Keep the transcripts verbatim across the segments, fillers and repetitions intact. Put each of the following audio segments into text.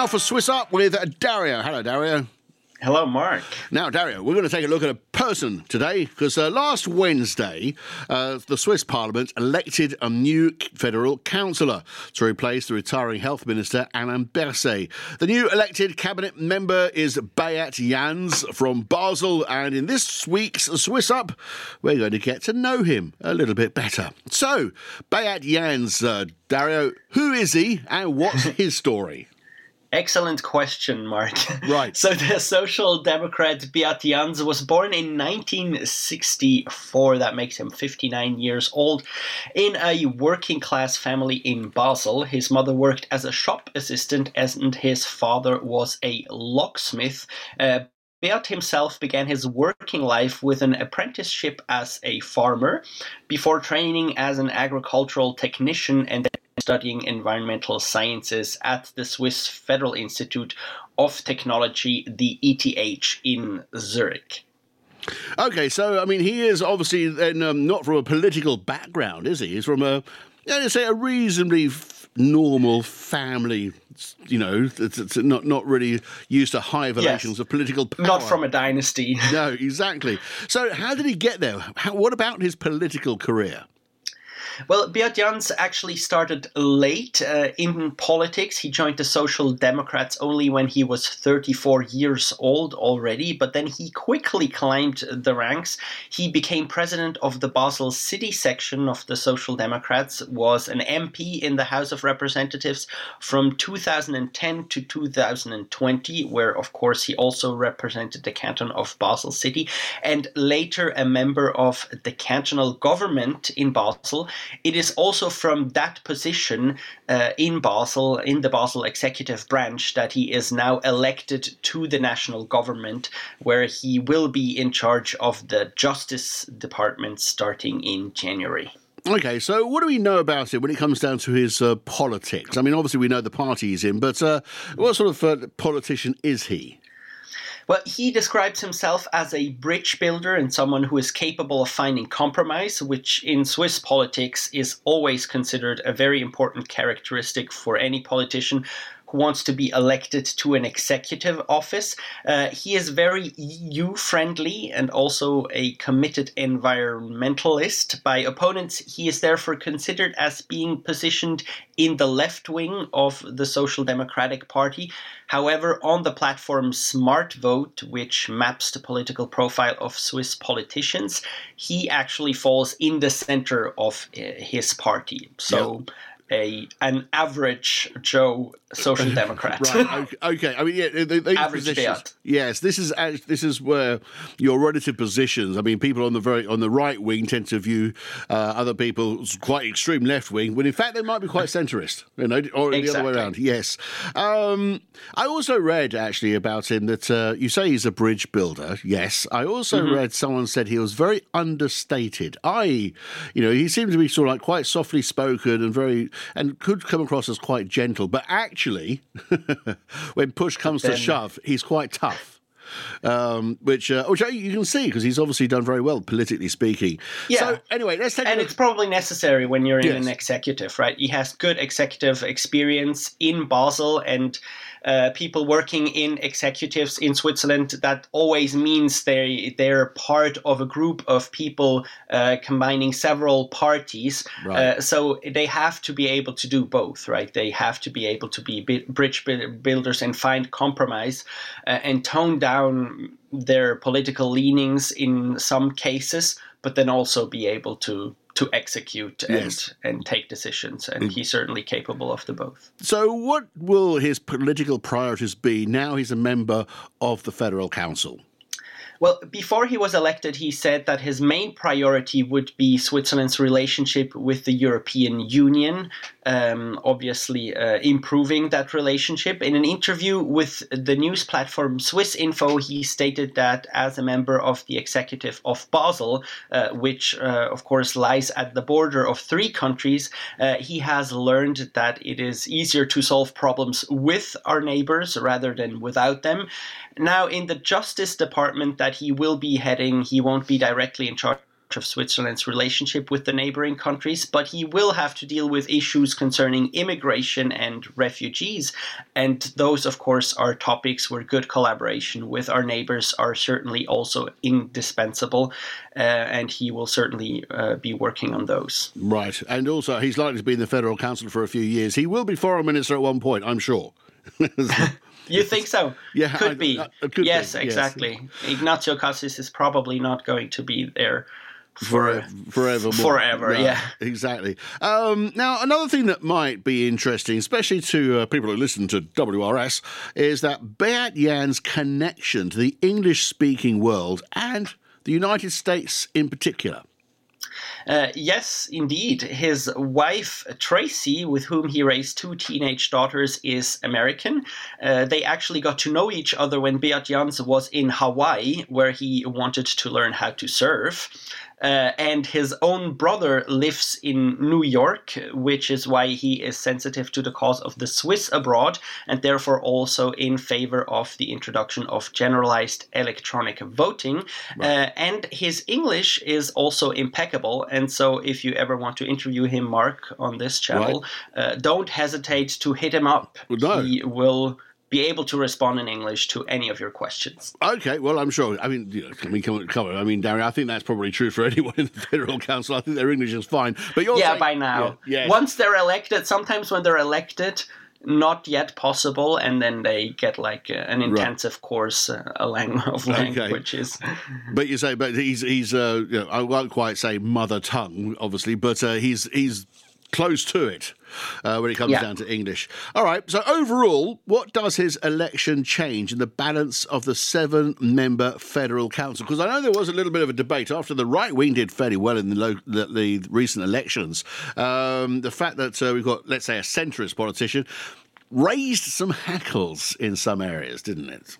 now for Swiss Up with Dario. Hello, Dario. Hello, Mark. Now, Dario, we're going to take a look at a person today because uh, last Wednesday, uh, the Swiss Parliament elected a new federal councillor to replace the retiring health minister, Alain Berset. The new elected cabinet member is Beat Jans from Basel, and in this week's Swiss Up, we're going to get to know him a little bit better. So, Beat Jans, uh, Dario, who is he and what's his story? Excellent question, Mark. Right. So the Social Democrat Beat Jans was born in nineteen sixty-four. That makes him fifty-nine years old, in a working-class family in Basel. His mother worked as a shop assistant, and his father was a locksmith. Uh, Beat himself began his working life with an apprenticeship as a farmer, before training as an agricultural technician and then studying environmental sciences at the Swiss Federal Institute of Technology, the E T H, in Zurich. Okay, so, I mean, he is obviously then um, not from a political background, is he? He's from a, let's say, a reasonably f- normal family, you know, it's, it's not not really used to high relations yes. of political power. Not from a dynasty. No, exactly. So how did he get there? How, what about his political career? Well, Beat Jans actually started late uh, in politics. He joined the Social Democrats only when he was thirty-four years old already, but then he quickly climbed the ranks. He became president of the Basel City section of the Social Democrats, was an M P in the House of Representatives from two thousand ten to two thousand twenty, where, of course, he also represented the canton of Basel City, and later a member of the cantonal government in Basel. It is also from that position uh, in Basel, in the Basel executive branch, that he is now elected to the national government, where he will be in charge of the Justice Department starting in January. Okay, so what do we know about it when it comes down to his uh, politics? I mean, obviously we know the party he's in, but uh, what sort of uh, politician is he? Well, he describes himself as a bridge builder and someone who is capable of finding compromise, which in Swiss politics is always considered a very important characteristic for any politician who wants to be elected to an executive office. Uh, he is very E U-friendly and also a committed environmentalist. By opponents, he is therefore considered as being positioned in the left wing of the Social Democratic Party. However, on the platform Smart Vote, which maps the political profile of Swiss politicians, he actually falls in the center of uh, his party. So. Yep. A an average Joe Social Democrat. Right. Okay. okay. I mean, yeah, they, they average Beat. Yes, this is this is where your relative positions. I mean, people on the very on the right wing tend to view uh, other people as quite extreme left wing, when in fact they might be quite centrist, you know, or exactly. the other way around. Yes. Um, I also read actually about him that uh, you say he's a bridge builder. Yes. I also mm-hmm. read someone said he was very understated. I, you know, he seemed to be sort of like quite softly spoken and very. And could come across as quite gentle, but actually, when push comes then, to shove, he's quite tough. Um, which, uh, which you can see because he's obviously done very well politically speaking. Yeah. So anyway, let's take. And a it's probably necessary when you're in yes. an executive, right? He has good executive experience in Basel, and uh, people working in executives in Switzerland. That always means they they're part of a group of people uh, combining several parties. Right. Uh, so they have to be able to do both, right? They have to be able to be bridge builders and find compromise uh, and tone down their political leanings in some cases, but then also be able to to execute and, yes. and take decisions. And mm. he's certainly capable of the both. So what will his political priorities be now he's a member of the Federal Council? Well, before he was elected, he said that his main priority would be Switzerland's relationship with the European Union, um, obviously uh, improving that relationship. In an interview with the news platform Swiss Info, he stated that as a member of the executive of Basel, uh, which uh, of course lies at the border of three countries, uh, he has learned that it is easier to solve problems with our neighbors rather than without them. Now, in the Justice Department that he will be heading, he won't be directly in charge of Switzerland's relationship with the neighboring countries, but he will have to deal with issues concerning immigration and refugees. And those, of course, are topics where good collaboration with our neighbors are certainly also indispensable. Uh, and he will certainly uh, be working on those. Right. And also, he's likely to be in the Federal Council for a few years. He will be foreign minister at one point, I'm sure. You think so? Yeah, could I, be. I, I could yes, be, exactly. Yes. Ignacio Cassis is probably not going to be there for, for forever. Forever, no, yeah, exactly. Um, now, another thing that might be interesting, especially to uh, people who listen to W R S, is that Beat Jan's connection to the English-speaking world and the United States in particular. Uh, yes, indeed. His wife, Tracy, with whom he raised two teenage daughters, is American. Uh, they actually got to know each other when Beat Jans was in Hawaii, where he wanted to learn how to surf. Uh, and his own brother lives in New York, which is why he is sensitive to the cause of the Swiss abroad, and therefore also in favor of the introduction of generalized electronic voting. Right. Uh, and his English is also impeccable, and so if you ever want to interview him, Mark, on this channel, right. uh, don't hesitate to hit him up. Well, no. He will be able to respond in English to any of your questions. Okay, well, I'm sure. I mean, you know, I mean, come, come on. I mean, Darry, I think that's probably true for anyone in the Federal Council. I think their English is fine. But you're yeah, saying, by now. Yeah, yeah. Once they're elected, sometimes when they're elected, not yet possible, and then they get like uh, an intensive right. course uh, a lang- of languages. Okay. But you say, but he's he's uh, you know, I won't quite say mother tongue, obviously, but uh, he's he's close to it. Uh, when it comes yeah. down to English. All right, so overall, what does his election change in the balance of the seven-member Federal Council? Because I know there was a little bit of a debate after the right wing did fairly well in the, lo- the, the recent elections. Um, the fact that uh, we've got, let's say, a centrist politician raised some hackles in some areas, didn't it?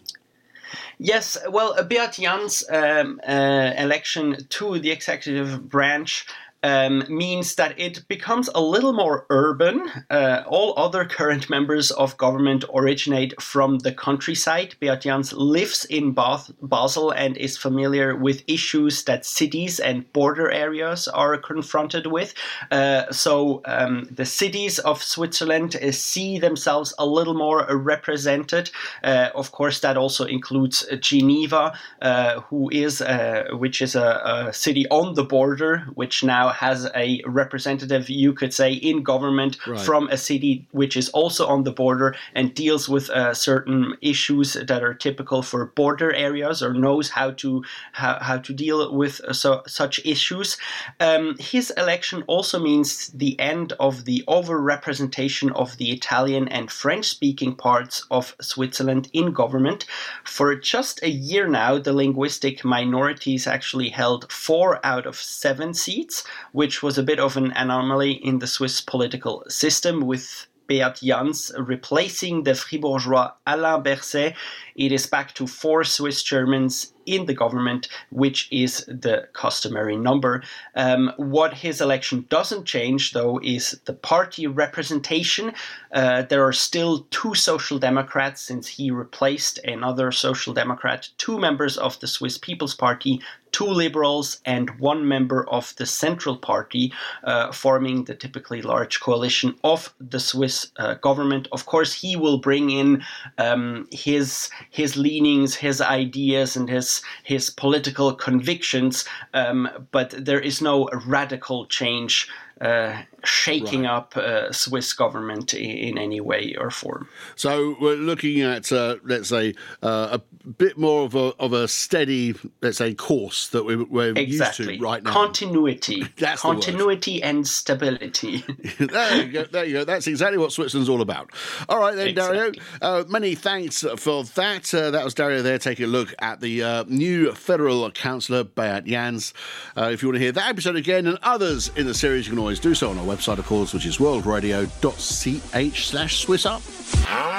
Yes, well, Beat Jans' um, uh, election to the executive branch Um, means that it becomes a little more urban. Uh, all other current members of government originate from the countryside. Beat Jans lives in Bath, Basel and is familiar with issues that cities and border areas are confronted with. Uh, so um, the cities of Switzerland uh, see themselves a little more represented. Uh, of course, that also includes Geneva, uh, who is, uh, which is a, a city on the border, which now has a representative, you could say, in government right. from a city which is also on the border and deals with uh, certain issues that are typical for border areas or knows how to how, how to deal with uh, so, such issues. Um, his election also means the end of the overrepresentation of the Italian and French-speaking parts of Switzerland in government. For just a year now, the linguistic minorities actually held four out of seven seats, which was a bit of an anomaly in the Swiss political system, with Beat Jans replacing the Fribourgeois Alain Berset. It is back to four Swiss Germans in the government, which is the customary number. Um, what his election doesn't change, though, is the party representation. Uh, there are still two Social Democrats, since he replaced another Social Democrat, two members of the Swiss People's Party, two liberals, and one member of the Central Party, uh, forming the typically large coalition of the Swiss uh, government. Of course, he will bring in um, his his leanings, his ideas, and his his political convictions, um, but there is no radical change uh, shaking right. up uh, Swiss government in, in any way or form. So we're looking at, uh, let's say, uh, a bit more of a of a steady, let's say, course that we, we're exactly. used to right now. Continuity. That's Continuity and stability. There you go. There you go. That's exactly what Switzerland's all about. All right then, exactly. Dario. Uh, many thanks for that. Uh, that was Dario there taking a look at the uh, new federal councillor, Beat Jans. Uh, if you want to hear that episode again and others in the series, you can always do so on our website, of course, which is worldradio dot c h slash Swiss up.